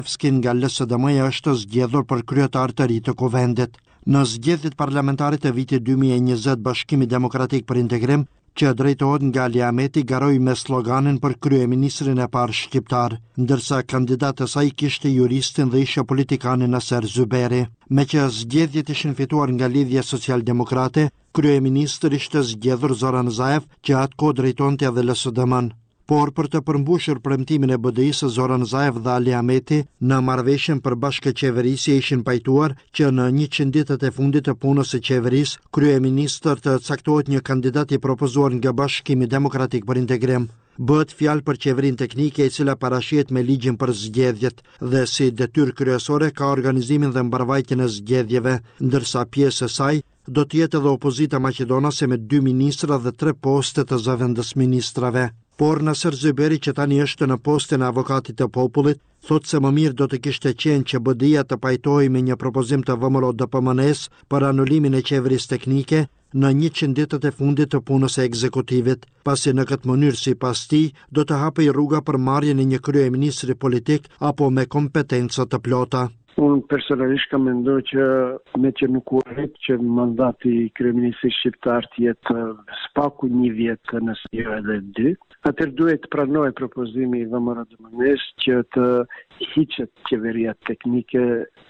Skin nga LSDM-ja është zgjedhur për kryetar të ri të kuvendit. Në zgjedhjet parlamentare të vitit 2020, Bashkimi Demokratik për Integrim, që drejtohet nga Ali Ahmeti, garoi me sloganin për kryeministrin e parë shqiptar, ndërsa kandidat e saj kishte juristin dhe ishe politikanin Naser Zyberi. Me që zgjedhjet ishin fituar nga Lidhja Social-Demokrate, kryeministri ishte zgjedhur Zoran Zaev, që atë kohë drejtonte edhe LSDM-n. Por për të përmbushur premtimin e BDI-së, Zoran Zaev dhe Ali Ahmeti në marrëveshjen për bashkëqeverisje ishin pajtuar që në 100 ditët e fundit të punës së qeverisë, kryeministër të caktohet një kandidat i propozuar nga Bashkimi Demokratik për Integrim. Bëhet fjalë për qeverinë teknike e cila parashihet me ligjin për zgjedhjet dhe si detyrë kryesore ka organizimin dhe mbarvajtjen e zgjedhjeve, ndërsa pjesë e saj do të jetë edhe opozita maqedonase me 2 ministra dhe 3 poste të zëvendës ministrave. Por Naser Zyberi, që tani është në postën e avokatit të popullit, thotë se më mirë do të kishte qenë që BDI-ja të pajtohej me një propozim të VMRO-DPMNE-s për anulimin e qeverisë teknike në 100 ditët e fundit të punës së ekzekutivit, pasi në këtë mënyrë sipas tij do të hapej rruga për marrjen e një kryeministri politik apo me kompetenca të plota. Unë personalisht kam menduar që me që nuk u rrit që mandati i kryeministrit shqiptar të jetë spaku 1 vjet nëse jo edhe 2, atëherë duhet të pranojë propozimi i VMRO-DPMNE-s që të hiqet qeveria teknike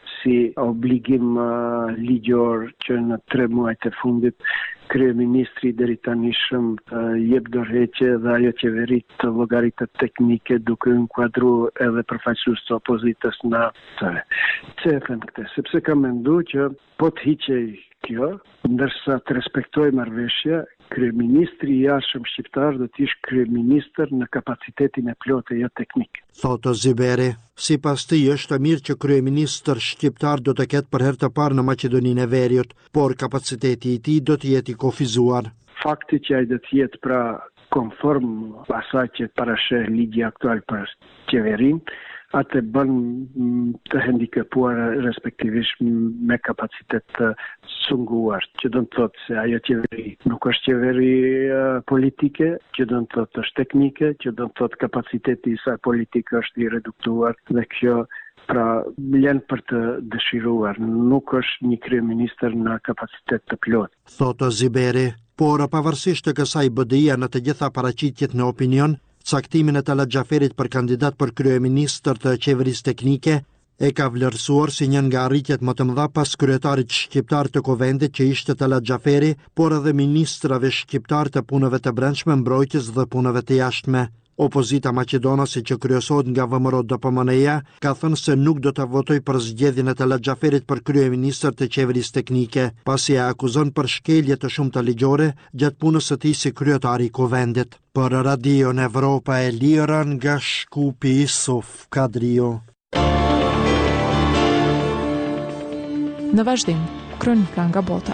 si obligim ligjor që në 3 muajt e fundit kryeministri deri tanishëm jep dorëheqje dhe ajo qeveri të llogaritet teknike duke inkuadruar edhe përfaqësues të opozitës në atë. Pse e them këtë? Sepse kam menduar që po të hiqej kjo, ndërsa të respektoj marrëveshja, kryeministri i jashtëm shqiptar do të ishte kryeministër në kapacitetin e plotë jo teknik. Thotë Zyberi, sipas tij është mirë që kryeministër shqiptar do të ketë për herë të parë në Maqedoninë e Veriut, por kapaciteti i tij do të jetë i kufizuar. Fakti që ai do të jetë pra konform asaj që parasheh ligji aktual për qeverinë, atë bën të handikapuar respektivisht me kapacitet të sunguar, që do të thotë se ajo qeveri nuk është qeveri politike, që do të thotë është teknike, që do të thotë kapaciteti i saj politike është i reduktuar dhe kjo pra vlen për të dëshiruar, nuk është një kryeministër në kapacitet të plotë. Thotë Zyberi, por pavarësisht të kësaj BDI-ja në të gjitha paraqitjet në opinion, caktimin e Talat Xhaferit për kandidat për kryeministër të qeverisë teknike e ka vlerësuar si një nga arritjet më të mëdha pas kryetarit shqiptar të kuvendit që ishte Talat Xhaferi, por edhe ministrave shqiptar të punëve të brendshme, mbrojtjes dhe punëve të jashtme. Opozita maqedonase që kryesohet nga VMRO-DPMNE-ja ka thënë se nuk do të votoj për zgjedhjen e Talat Xhaferit për kryeministër të qeverisë teknike, pasi e akuzon për shkelje të shumta ligjore gjatë punës së tij si kryetar i kuvendit. Për Radio Evropa e Lira nga Shkupi, Isuf Kadrio. Në vazhdim, kronika nga bota.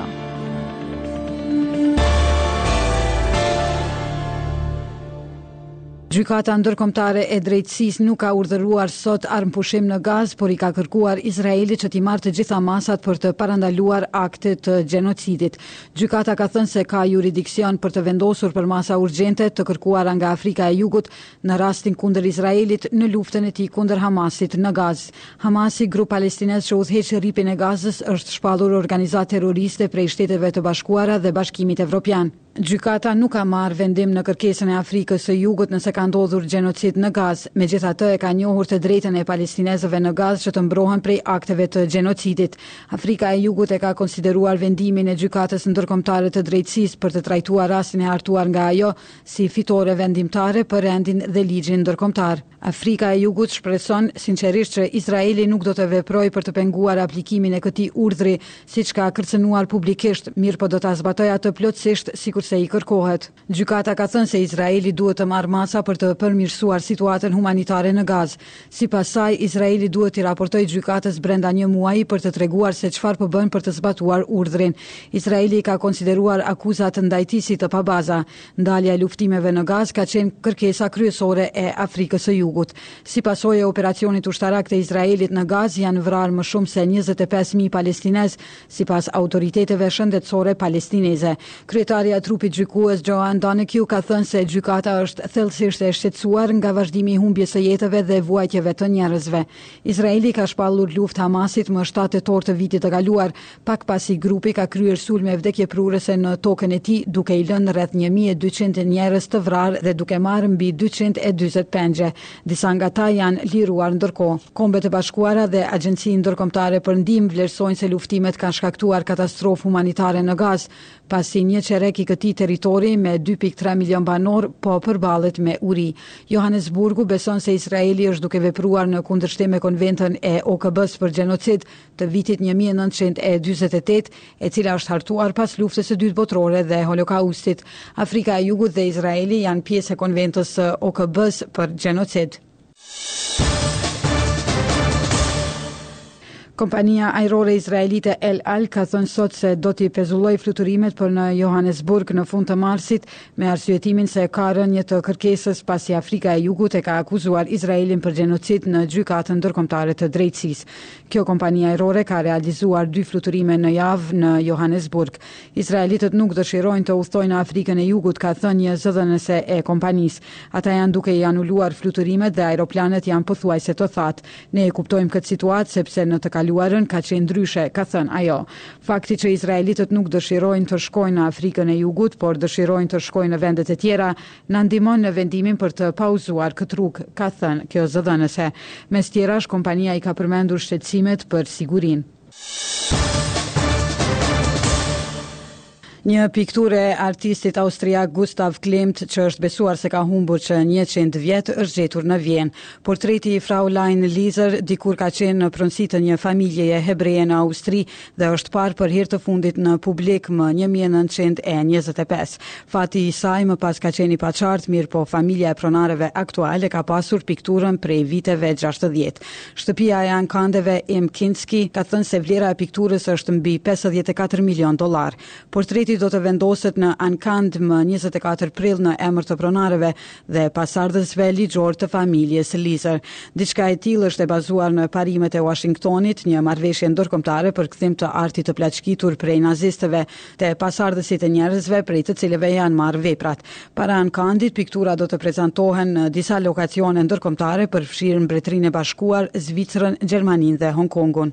Gjykata ndërkombëtare e drejtësisë nuk ka urdhëruar sot armpushim në Gazë, por i ka kërkuar Izraelit që t'i marrë të gjitha masat për të parandaluar akte të gjenocidit. Gjykata ka thënë se ka jurisdiksion për të vendosur për masa urgjente të kërkuara nga Afrika e Jugut në rastin kundër Izraelit në luftën e tij kundër Hamasit në Gazë. Hamasi, grup palestinez që udhëheq rripin e Gazës, është shpallur organizatë terroriste prej Shteteve të Bashkuara dhe Bashkimit Evropian. Gjykata nuk ka marrë vendim në kërkesën e Afrikës së Jugut nëse ka ndodhur gjenocid në Gazë. Megjithatë, e ka njohur të drejtën e palestinezëve në Gazë që të mbrohen prej akteve të gjenocidit. Afrika e Jugut e ka konsideruar vendimin e Gjykatës ndërkombëtare të drejtësisë për të trajtuar rastin e hartuar nga ajo si fitore vendimtare për rendin dhe ligjin ndërkombëtar. Afrika e Jugut shpreson sinqerisht që Izraeli nuk do të veprojë për të penguar aplikimin e këtij urdhri, siç ka kërcënuar publikisht, mirë po do ta zbatojë atë plotësisht sikurse i kërkohet. Gjykata ka thënë se Izraeli duhet të marrë masa për të përmirësuar situatën humanitare në Gazë. Sipas saj, Izraeli duhet t'i raportojë gjykatës brenda 1 muaji për të treguar se çfarë po bën për të zbatuar urdhrin. Izraeli ka konsideruar akuzat ndaj tij si të pabaza. Ndalja e luftimeve në Gazë ka qenë kërkesa kryesore e Afrikës së Jugut. Si pasojë e operacionit ushtarak të Izraelit në Gazë janë vrarë më shumë se 25.000 palestinez, sipas autoriteteve shëndetësore palestineze. Kryetaria grupi gjykues Joanne Donoghue ka thënë se gjykata është thellësisht e shqetësuar nga vazhdimi i humbjes së jetëve dhe vuajtjeve të njerëzve. Izraeli ka shpallur luftë Hamasit më 7 tetor të vitit të kaluar, pak pasi grupi ka kryer sulme vdekjeprurëse në tokën e tij, duke i lënë rreth 1200 njerëz të vrarë dhe duke marrë mbi 240 pengje. Disa nga ta janë liruar ndërkohë. Kombet e Bashkuara dhe Agjencia Ndërkombëtare për Ndihmë vlerësojnë se luftimet kanë shkaktuar katastrofë humanitare në Gazë, pasi një qerek i këtij territori me 2.3 milion banor po përballet me uri. Johannesburgu beson se Izraeli është duke vepruar në kundërshtim me konventën e OKB-s për gjenocid të vitit 1948, e cila është hartuar pas luftës së dytë botërore dhe holokaustit. Afrika e Jugut dhe Izraeli janë pjesë e konventës së OKB-s për gjenocid. Kompania ajrore izraelite El Al ka thënë sot se do t'i pezulloj fluturimet për në Johannesburg në fund të marsit me arsyetimin se ka rënje të kërkesës pasi Afrika e Jugut e ka akuzuar Izraelin për gjenocid në gjykatën ndërkombëtare të drejtësisë. Kjo kompani ajrore ka realizuar 2 fluturime në javë në Johannesburg. Izraelitët nuk dëshirojnë të udhtojnë në Afrikën e Jugut, ka thënë një zëdhënëse e kompanisë. Ata janë duke i anuluar fluturimet dhe aeroplanet janë pothuajse të thatë. Ne e kuptojmë këtë situatë sepse në të kaluarën ka qenë ndryshe, ka thënë ajo. Fakti që izraelitët nuk dëshirojnë të shkojnë në Afrikën e Jugut, por dëshirojnë të shkojnë në vendet e tjera, na ndihmon në vendimin për të pauzuar këtë rrugë, ka thënë kjo zëdhënëse. Mes tjerash, kompania i ka përmendur shqetësimet për sigurinë. Një pikturë e artistit austriak Gustav Klimt, që është besuar se ka humbur që 100 vjet, është gjetur në Vjenë. Portreti i Fraulein Lizer dikur ka qenë në pronësi të një familjeje hebreje në Austri dhe është parë për herë të fundit në publik më 1925. Fati i saj më pas ka qenë i paqartë, mirë po familja e pronareve aktuale ka pasur pikturën prej viteve 60. Shtëpia e ankandeve Im Kinski ka thënë se vlera e pikturës është mbi $54 milion. Portreti do të vendoset në ankand më 24 prill në emër të pronareve dhe pasardhësve ligjor të familjes Lizer. Diçka e tillë është e bazuar në parimet e Washingtonit, një marrëveshje ndërkombëtare për kthim të artit të plaçkitur prej nazistëve te pasardhësit e njerëzve prej të cilëve janë marrë veprat. Para ankandit, piktura do të prezantohen në disa lokacione ndërkombëtare përfshirë Mbretërinë e Bashkuar, Zvicrën, Gjermaninë dhe Hong Kongun.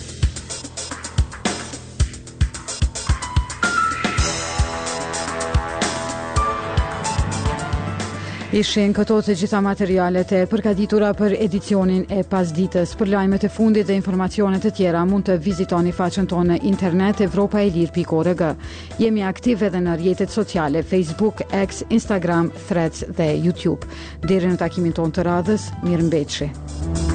Ishin këto të gjitha materialet e përgatitura për edicionin e pasditës. Për lajmet e fundit dhe informacionet e tjera mund të vizitoni faqen tonë në internet evropaelir.org. Jemi aktiv edhe në rrjetet sociale Facebook, X, Instagram, Threads dhe YouTube. Deri në takimin tonë të radhës, mirëmbëjtje.